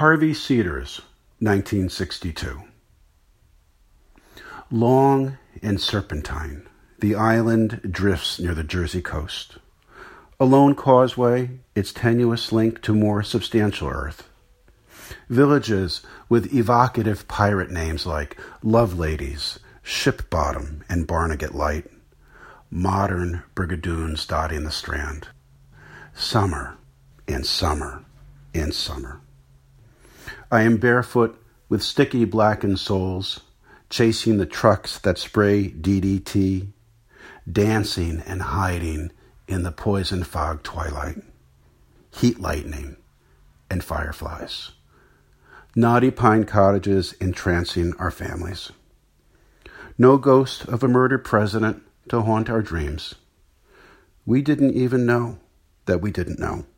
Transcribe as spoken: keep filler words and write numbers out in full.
Harvey Cedars, nineteen sixty-two. Long and serpentine, the island drifts near the Jersey coast. A lone causeway, its tenuous link to more substantial earth. Villages with evocative pirate names like Love Ladies, Ship Bottom, and Barnegat Light. Modern brigadoons dotting the strand. Summer and summer and summer. I am barefoot with sticky blackened soles, chasing the trucks that spray D D T, dancing and hiding in the poison fog twilight, heat lightning, and fireflies. Knotty pine cottages entrancing our families. No ghost of a murdered president to haunt our dreams. We didn't even know that we didn't know.